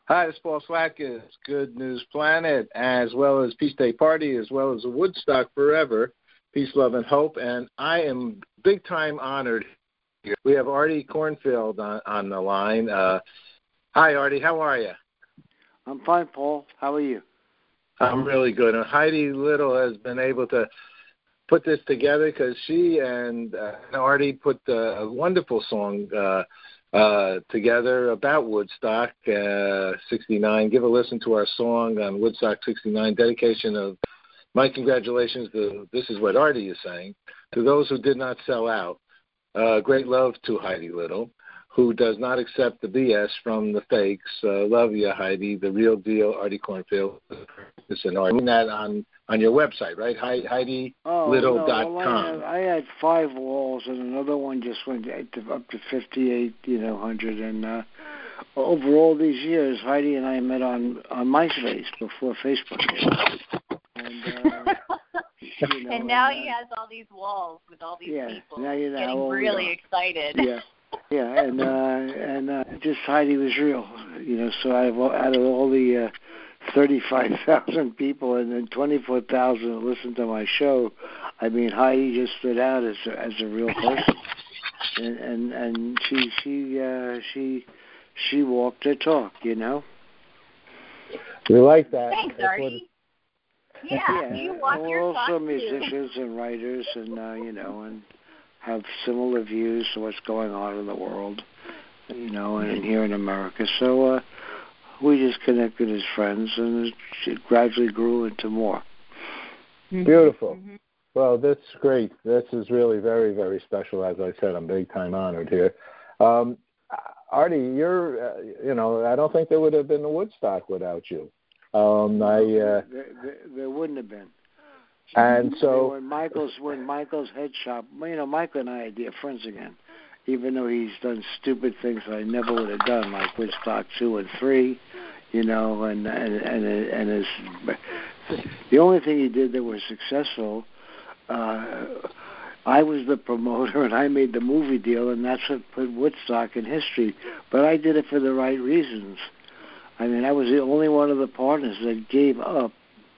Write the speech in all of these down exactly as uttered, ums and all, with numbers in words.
Hi, this is Paul Slakis, Good News Planet, as well as Peace Day Party, as well as Woodstock Forever, Peace, Love, and Hope. And I am big-time honored here. We have Artie Cornfield on, on the line. Uh, hi, Artie. How are you? I'm fine, Paul. How are you? I'm really good. And Heidi Little has been able to put this together because she and uh, Artie put uh, a wonderful song uh, uh, together about Woodstock uh, sixty-nine. Give a listen to our song on Woodstock sixty-nine, dedication of my congratulations to, this is what Artie is saying, to those who did not sell out. Uh, great love to Heidi Little, who does not accept the B S from the fakes. Uh, love you, Heidi, the real deal, Artie Cornfield. Listen, Artie, that on, on your website, right? Heidi Little dot com. Oh, no, well, I, had, I had five walls, and another one just went to, up to fifty-eight, you know, hundred. And uh, over all these years, Heidi and I met on, on MySpace before Facebook. And, uh, you know, and now and, uh, he has all these walls with all these yeah, people. now you know getting really excited. Yeah. Yeah, and uh, and uh, just Heidi was real, you know. So I, out of all the uh, thirty-five thousand people and then twenty-four thousand that listened to my show, I mean, Heidi just stood out as a, as a real person, and and, and she she uh, she she walked her talk, you know. We like that. Thanks, Artie. Yeah, yeah, you walk we're your also talk musicians too. and writers, and uh, you know, and have similar views to what's going on in the world, you know, and here in America. So uh, we just connected as friends, and it gradually grew into more. Beautiful. Mm-hmm. Well, that's great. This is really very, very special. As I said, I'm big time honored here. Um, Artie, you're, uh, you know, I don't think there would have been a Woodstock without you. Um, I uh, there, there, there wouldn't have been. And so when Michael's when Michael's head shop, you know, Michael and I are dear friends again, even though he's done stupid things that I never would have done, like Woodstock two and three, you know, and and and, and his, the only thing he did that was successful. Uh, I was the promoter, and I made the movie deal, and that's what put Woodstock in history. But I did it for the right reasons. I mean, I was the only one of the partners that gave up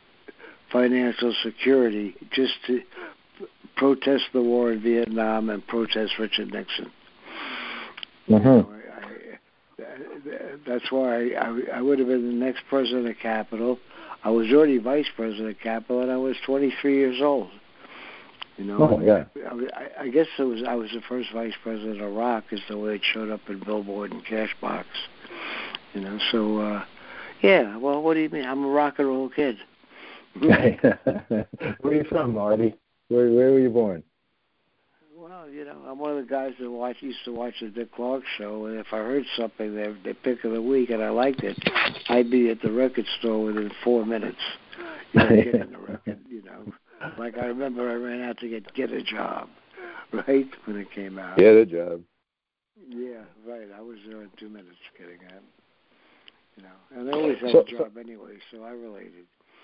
financial security just to protest the war in Vietnam and protest Richard Nixon. Mm-hmm. You know, I, I, that's why I, I would have been the next president of Capitol. I was already vice president of Capitol, and I was twenty-three years old. You know, oh, yeah. I, I guess it was I was the first vice president of rock, is the way it showed up in Billboard and Cashbox. You know, so uh, yeah. Well, what do you mean? I'm a rock and roll kid. Where are you from, Marty? Where Where were you born? Well, you know, I'm one of the guys that watch used to watch the Dick Clark show, and if I heard something, their the pick of the week, and I liked it, I'd be at the record store within four minutes. You know, getting the record. You know, like I remember I ran out to get Get a Job, right, when it came out. Get a Job. Yeah, right. I was there in two minutes getting it. You know, and I always had so, a job so, anyway, so I related.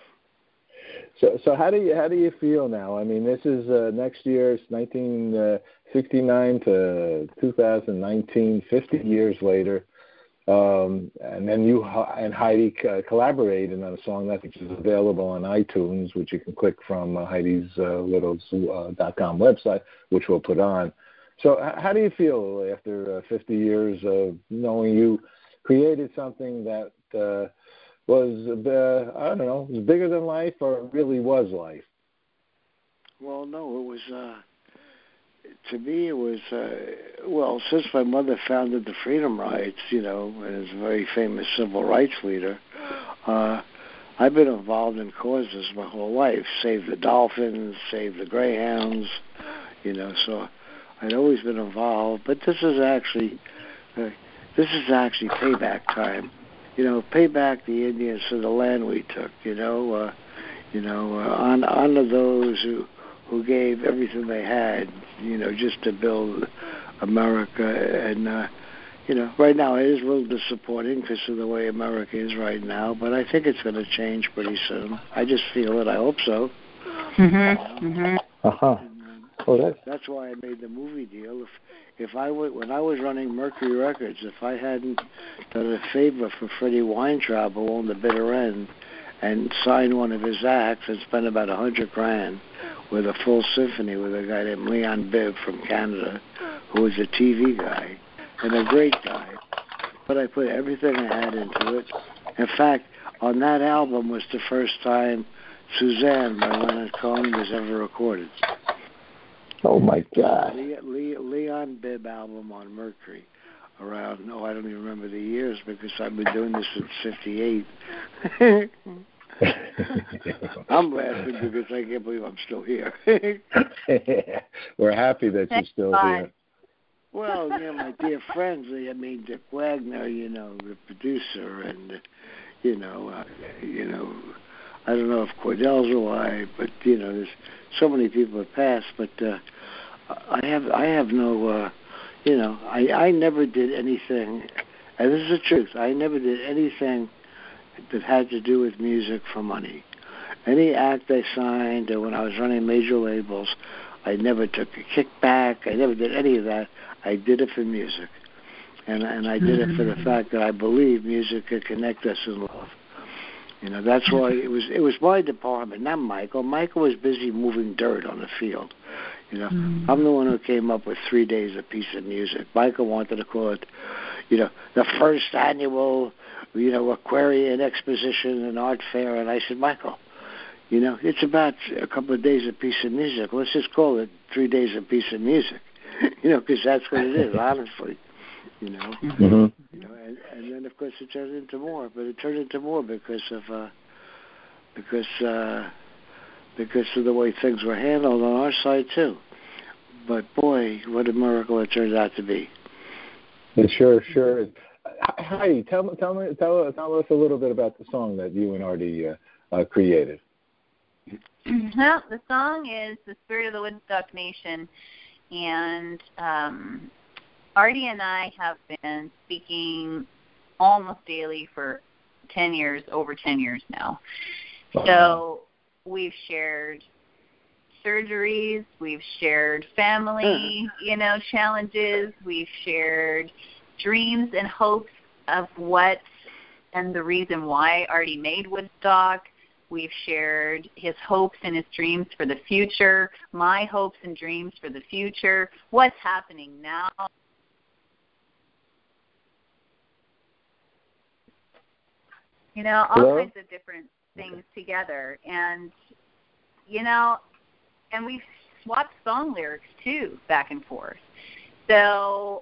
So, so how do you how do you feel now? I mean, this is uh, next year. It's nineteen sixty-nine to two thousand nineteen, fifty years later, um, and then you and Heidi uh, collaborated on a song that is available on iTunes, which you can click from uh, Heidi's uh, Little's uh, dot com website, which we'll put on. So, how do you feel after uh, fifty years of knowing you created something that uh, was, uh, I don't know, was bigger than life, or it really was life? Well, no, it was, uh, to me, it was, uh, well, since my mother founded the Freedom Rides, you know, and is a very famous civil rights leader, uh, I've been involved in causes my whole life. Save the Dolphins, Save the Greyhounds, you know, so I'd always been involved. But this is actually, uh, this is actually payback time. You know, pay back the Indians for the land we took. You know, uh, you know, uh, on honor those who who gave everything they had. You know, just to build America. And uh, you know, right now it is a little disappointing because of the way America is right now. But I think it's going to change pretty soon. I just feel it. I hope so. Mhm. Mhm. Uh huh. Oh, that's that's why I made the movie deal. If if I w- when I was running Mercury Records, if I hadn't done a favor for Freddie Weintraub, who owned the Bitter End, and signed one of his acts and spent about a hundred grand with a full symphony with a guy named Leon Bibb from Canada, who was a T V guy and a great guy. But I put everything I had into it. In fact, on that album was the first time Suzanne by Leonard Cohen was ever recorded. Oh, my God. Le- Le- Leon Bibb album on Mercury. Around, no, I don't even remember the years because I've been doing this since fifty-eight. I'm laughing because I can't believe I'm still here. We're happy that you're still here. Well, you know, my dear friends, I mean, Dick Wagner, you know, the producer, and, you know, uh, you know, I don't know if Cordell's alive, but, you know, there's so many people have passed, but uh, I have I have no, uh, you know, I, I never did anything, and this is the truth, I never did anything that had to do with music for money. Any act I signed, or when I was running major labels, I never took a kickback, I never did any of that. I did it for music, and and I did it for the fact that I believe music could connect us in love. You know, that's why it was it was my department, not Michael. Michael was busy moving dirt on the field. You know, mm-hmm. I'm the one who came up with three days a piece of music. Michael wanted to call it, you know, the first annual, you know, Aquarian Exposition and Art Fair, and I said, Michael, you know, it's about a couple of days a piece of music. Let's just call it three days a piece of music. You know, because that's what it is, honestly. You know, mm-hmm. you know, and, and then of course it turned into more, but it turned into more because of uh, because uh, because of the way things were handled on our side too. But boy, what a miracle it turned out to be. It sure, sure is. Heidi, tell me, tell me, tell, tell us a little bit about the song that you and Artie uh, uh, created. Well, the song is "The Spirit of the Woodstock Nation." And um, Artie and I have been speaking almost daily for ten years, over ten years now. Wow. So we've shared surgeries, we've shared family, you know, challenges, we've shared dreams and hopes of what and the reason why Artie made Woodstock. We've shared his hopes and his dreams for the future, my hopes and dreams for the future, what's happening now. You know, all Hello? kinds of different things together. And, you know, and we've swapped song lyrics, too, back and forth. So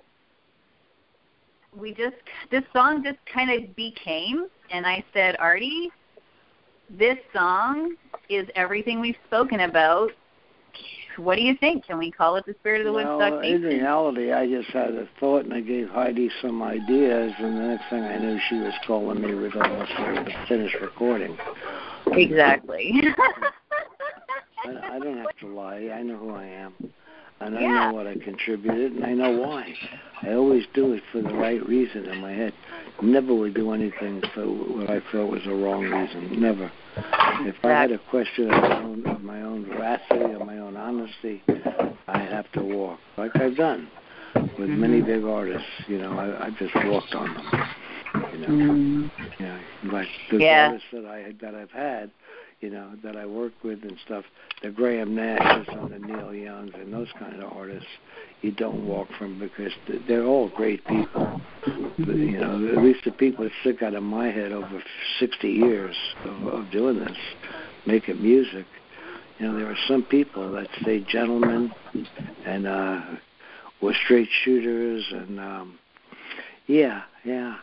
we just, this song just kind of became, and I said, Artie, this song is everything we've spoken about. What do you think? Can we call it The Spirit of the well, Woodstock Nation? In reality, I just had a thought, and I gave Heidi some ideas, and the next thing I knew, she was calling me with almost a finished recording. Exactly. I, I don't have to lie. I know who I am. And yeah. I know what I contributed, and I know why. I always do it for the right reason in my head. Never would do anything for what I felt was a wrong reason. Never. If I had a question of my own, of my own veracity or my own honesty, I have to walk, like I've done with mm-hmm. many big artists. You know, I, I just walked on them. You know, mm-hmm. you know, like the yeah. artists that I that I've had. You know, that I work with and stuff, the Graham Nashes and the Neil Youngs and those kind of artists, you don't walk from because they're all great people. But, you know, at least the people that stick out of my head over sixty years of, of doing this, making music. You know, there are some people that stay gentlemen and uh, were straight shooters and, um, yeah, yeah.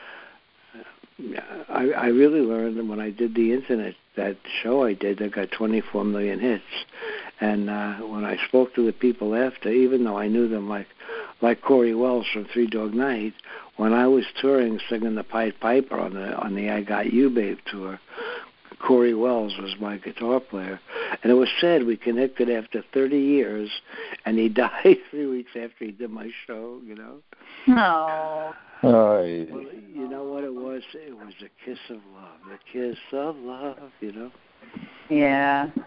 I, I really learned that when I did the internet, that show I did that got twenty-four million hits. And uh, when I spoke to the people after, even though I knew them like like Corey Wells from Three Dog Night, when I was touring singing the Pied Piper on the on the I Got You Babe tour, Corey Wells was my guitar player. And it was sad, we connected after thirty years, and he died three weeks after he did my show, you know. No. Oh, well, you know what it was? It was a kiss of love. The kiss of love, you know. Yeah.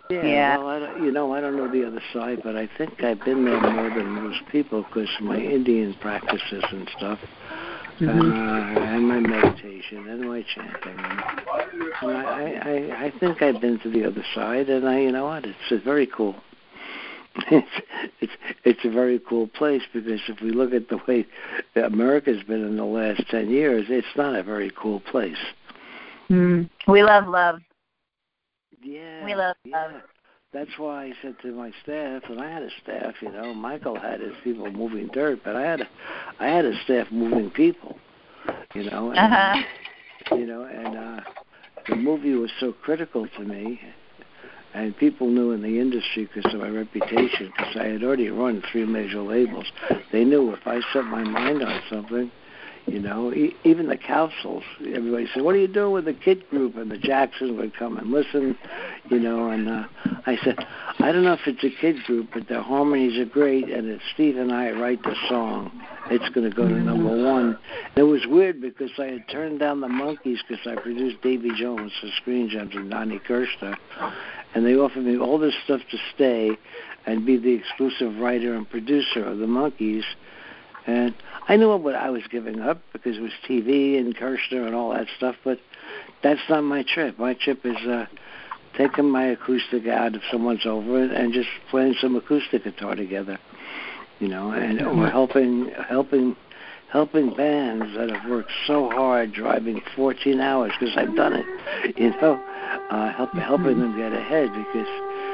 Yeah, Yeah. well, I don't, you know, I don't know the other side, but I think I've been there more than most people because of my Indian practices and stuff, Mhm. and, uh, and my meditation and my chanting. And, and I, I, I think I've been to the other side, and I, you know what, it's, it's very cool. It's, it's it's a very cool place because if we look at the way that America's been in the last ten years, it's not a very cool place. Mm. We love love. Yeah, We love yeah. love. That's why I said to my staff, and I had a staff, you know, Michael had his people moving dirt, but I had a, I had a staff moving people, you know, and, Uh-huh. you know, and uh, the movie was so critical to me, and people knew in the industry because of my reputation, because I had already run three major labels. They knew if I set my mind on something, you know, e- even the councils, everybody said, what are you doing with the kid group? And the Jacksons would come and listen, you know, and uh, I said, I don't know if it's a kid group, but the harmonies are great, and if Steve and I write the song, it's going to go to number one. And it was weird because I had turned down the Monkees because I produced Davy Jones for Screen Gems and Donnie Kirshner, and they offered me all this stuff to stay and be the exclusive writer and producer of the Monkees. And I knew what I was giving up because it was T V and Kirshner and all that stuff, but that's not my trip. My trip is uh, taking my acoustic out if someone's over and just playing some acoustic guitar together, you know, and or helping helping helping bands that have worked so hard, driving fourteen hours because I've done it, you know, uh, help, helping them get ahead because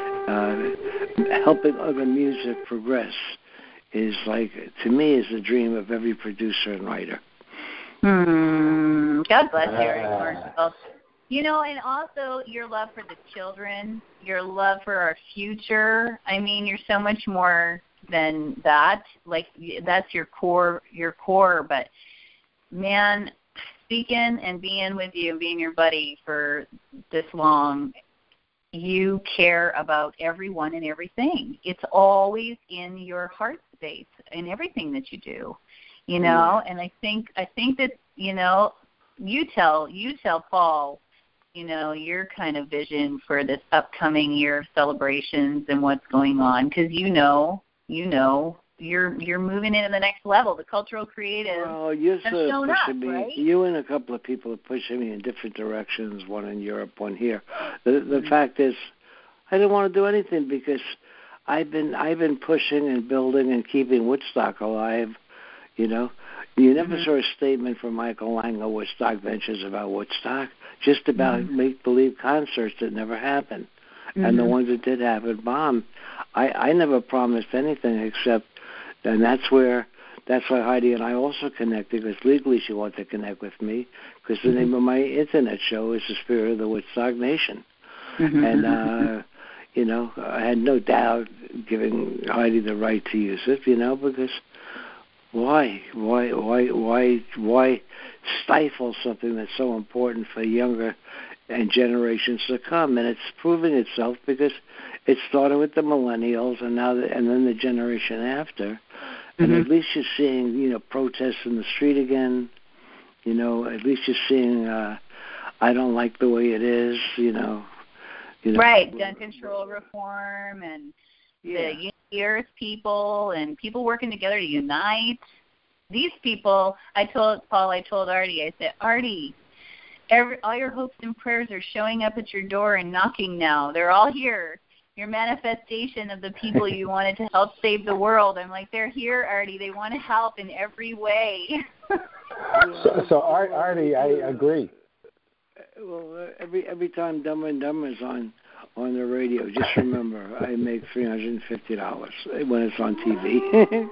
uh, helping other music progress is like, to me, is the dream of every producer and writer. Hmm. God bless you, Eric Marshall. You know, and also your love for the children, your love for our future. I mean, you're so much more than that. Like, that's your core, your core. But, man, speaking and being with you, being your buddy for this long, you care about everyone and everything. It's always in your heart space in everything that you do, you know. And I think I think that, you know, you tell you tell Paul, you know, your kind of vision for this upcoming year of celebrations and what's going on, because you know, you know, you're you're moving into the next level. The cultural creative well, you're has sort of shown pushing up, me. right? You and a couple of people are pushing me in different directions. One in Europe, one here. The the Mm-hmm. fact is, I didn't want to do anything because I've been I've been pushing and building and keeping Woodstock alive. You know, you never Mm-hmm. saw a statement from Michael Lang of Woodstock Ventures about Woodstock. Just about Mm-hmm. make believe concerts that never happened, Mm-hmm. and the ones that did happen bombed. I I never promised anything except. And that's where, that's why Heidi and I also connected, because legally she wanted to connect with me, because the Mm-hmm. name of my internet show is The Spirit of the Woodstock Nation. Mm-hmm. And, uh, you know, I had no doubt giving Heidi the right to use it, you know, because why? Why, why, why, why stifle something that's so important for younger and generations to come? And it's proving itself because it started with the millennials and now, the, and then the generation after. And Mm-hmm. at least you're seeing, you know, protests in the street again. You know, at least you're seeing, uh, I don't like the way it is, you know. You know Right, gun control reform and yeah. the Unity Earth people and people working together to unite. These people, I told Paul, I told Artie, I said, Artie, every, all your hopes and prayers are showing up at your door and knocking now. They're all here. Your manifestation of the people you wanted to help save the world. I'm like, they're here, Artie. They want to help in every way. So, so Art, Artie, I agree. Well, uh, every every time Dumber and Dumber is on on the radio, just remember I make three hundred and fifty dollars when it's on T V.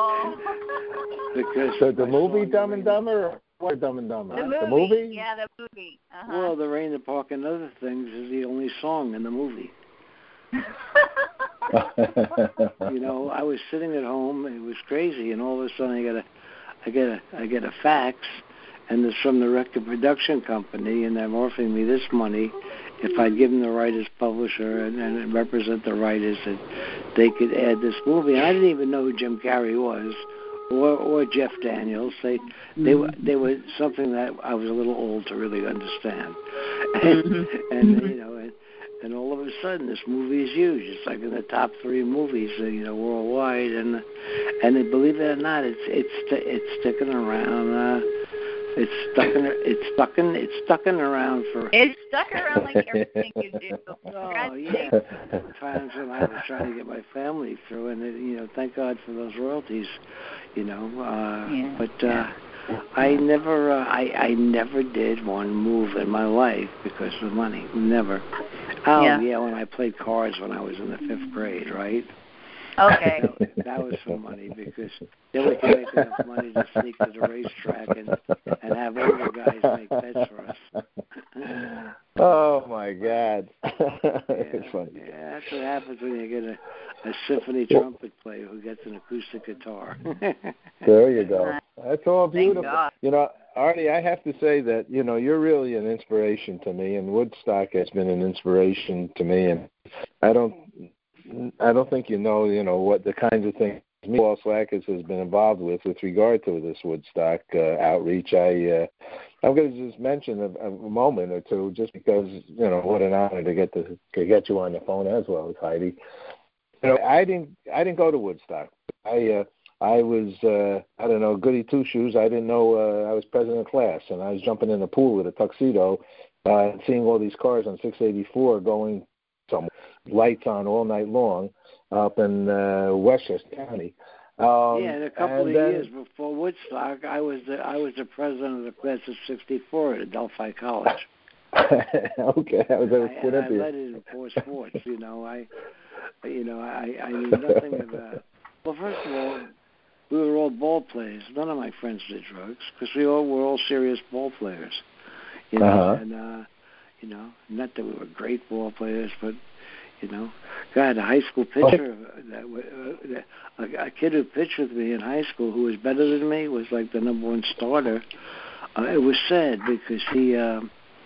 Oh. Because So the I movie saw Dumb the and rain- Dumber, or what Dumb and Dumber? The movie. The movie? Yeah, the movie. Uh-huh. Well, The Rain, the Park, and Other Things is the only song in the movie. You know, I was sitting at home. It was crazy, and all of a sudden, I get a, I get a, I get a fax, and it's from the record production company, and they're offering me this money if I'd give them the right as publisher and, and represent the writers that they could add this movie. And I didn't even know who Jim Carrey was, or or Jeff Daniels. They they were they were something that I was a little old to really understand, and, and you know, and, and all of a sudden this movie is huge. It's like in the top three movies, uh, you know, worldwide, and and it, believe it or not, it's it's it's sticking around. Uh, it's stuck in it's stuck in it's stuck in around for. It's stuck around like everything you do. Oh yeah, times when I was trying to get my family through, and it, you know, thank God for those royalties, you know. Uh, yeah. But uh, I never, uh, I I never did one move in my life because of money. Never. Oh yeah. yeah, when I played cards when I was in the fifth grade, right? Okay. That, that was for money because then we could make enough money to sneak to the racetrack and and have older guys make bets for us. Oh my God! Yeah, It's funny. Yeah, that's what happens when you get a, a symphony trumpet player who gets an acoustic guitar. There you go. That's all beautiful. God. You know, Artie, I have to say that, you know, you're really an inspiration to me, and Woodstock has been an inspiration to me. And I don't, I don't think you know, you know, what the kinds of things Paul Slakis has been involved with with regard to this Woodstock uh, outreach. I, uh, I'm going to just mention a, a moment or two, just because, you know, what an honor to get to, to get you on the phone as well as Heidi. You know, I didn't, I didn't go to Woodstock. I, uh, I was, uh, I don't know, goody two shoes. I didn't know uh, I was president of class, and I was jumping in the pool with a tuxedo, uh, seeing all these cars on six eighty-four going some lights on all night long up in uh, Westchester County. Um, yeah, and a couple and of then, years before Woodstock, I was the I was the president of the class of sixty-four at Adelphi College. Okay, that was a I, and I led it in four sports. You know, I, you know, I, I knew nothing about. Well, first of all, we were all ball players. None of my friends did drugs because we all were all serious ball players. You know, uh-huh. and uh, you know, not that we were great ball players, but you know, God, a high school pitcher, oh. that, uh, that a, a kid who pitched with me in high school who was better than me was like the number one starter. Uh, it was sad because he uh,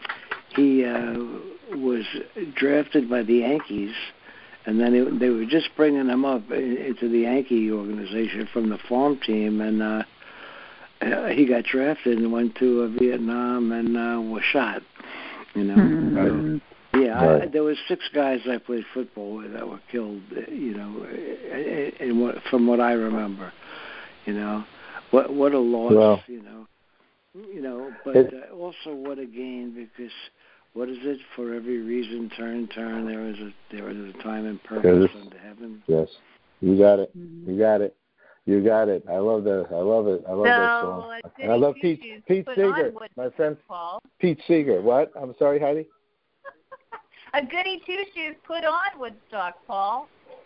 he uh, was drafted by the Yankees. And then it, they were just bringing him up into the Yankee organization from the farm team, and uh, he got drafted and went to uh, Vietnam and uh, was shot. You know, mm-hmm. so, yeah. Right. I, there was six guys I played football with that were killed. You know, in what, from what I remember. You know, what what a loss. Well, you know, you know, but it, uh, also what a gain because. What is it? For every reason, turn, turn. There is a there is a time and purpose unto heaven. Yes, you got it. Mm-hmm. You got it. You got it. I love that. I love it. I love so, that song. And I love Pete Pete Seeger, my friend. Paul. Pete Seeger. What? I'm sorry, Heidi. A goody two shoes put on Woodstock, Paul.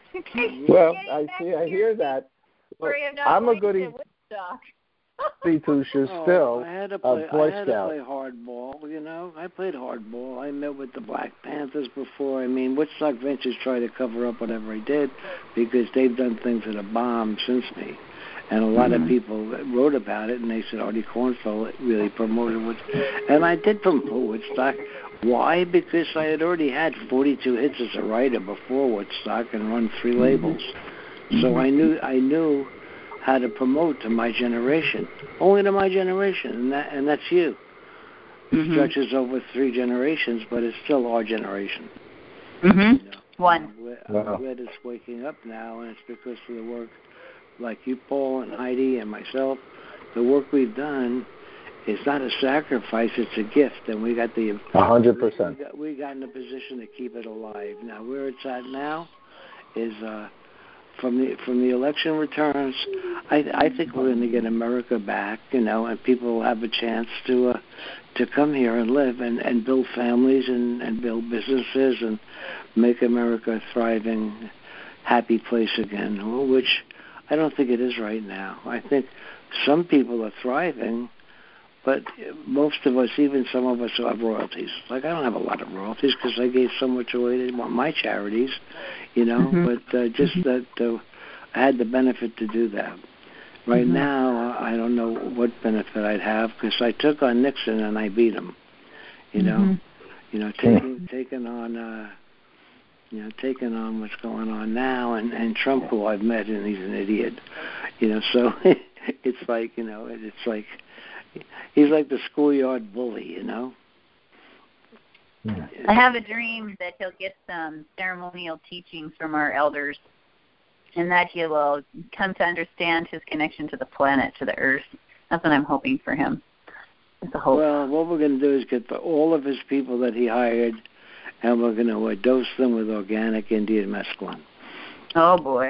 Well, I see. I hear that. Well, I'm a goody. Woodstock. Goody two shoes oh, still. I had to play. A Boy I had Scout. to play hardball. You know, I played hardball. I met with the Black Panthers before. I mean, Woodstock Ventures tried to cover up whatever I did because they've done things that have bombed since me. And a lot mm-hmm. of people wrote about it, and they said Artie Kornfeld really promoted Woodstock. And I did promote Woodstock. Why? Because I had already had forty-two hits as a writer before Woodstock and run three labels. Mm-hmm. So I knew I knew how to promote to my generation, only to my generation, and that and that's you. It mm-hmm. stretches over three generations, but it's still our generation. Mm-hmm. You know? One. I'm glad, I'm glad it's waking up now, and it's because of the work like you, Paul, and Heidi, and myself. The work we've done is not a sacrifice; it's a gift, and we got the a hundred percent. We got, we got in a position to keep it alive. Now, where it's at now is. Uh, From the from the election returns, I I think we're going to get America back, you know, and people will have a chance to uh, to come here and live and, and build families and, and build businesses and make America a thriving, happy place again, which I don't think it is right now. I think some people are thriving, but most of us, even some of us who have royalties, like I don't have a lot of royalties because I gave so much away to my charities, you know, mm-hmm. but uh, just mm-hmm. that uh, I had the benefit to do that. Right mm-hmm. now, I don't know what benefit I'd have because I took on Nixon and I beat him, you know, mm-hmm. you know, taking taking on, uh, you know, taking on what's going on now, and, and Trump, who I've met, and he's an idiot, you know, so it's like, you know, it's like. He's like the schoolyard bully, you know. I have a dream that he'll get some ceremonial teachings from our elders, and that he will come to understand his connection to the planet, to the earth. That's what I'm hoping for him. It's a hope. Well, what we're going to do is get the, all of his people that he hired, and we're going to uh, dose them with organic Indian mescaline. Oh, boy.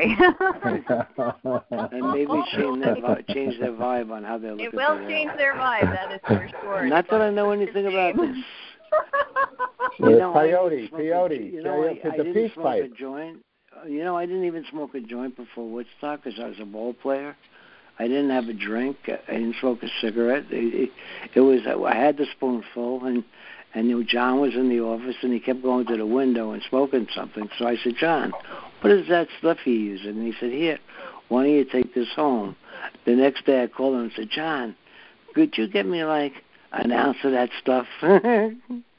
And maybe change their, vi- change their vibe on how they look It at will the change world. their vibe, that is for sure. Not that I know anything about this. You You know, I peyote, didn't smoke a- peyote, You know, I, peyote, I the didn't peace smoke pipe. a joint. Uh, You know, I didn't even smoke a joint before Woodstock because I was a ball player. I didn't have a drink. I didn't smoke a cigarette. It, it, it was I had the spoonful, and and you know, John was in the office, and he kept going to the window and smoking something. So I said, John, what is that stuff you using? And he said, here, why don't you take this home? The next day I called him and said, John, could you get me like an ounce of that stuff?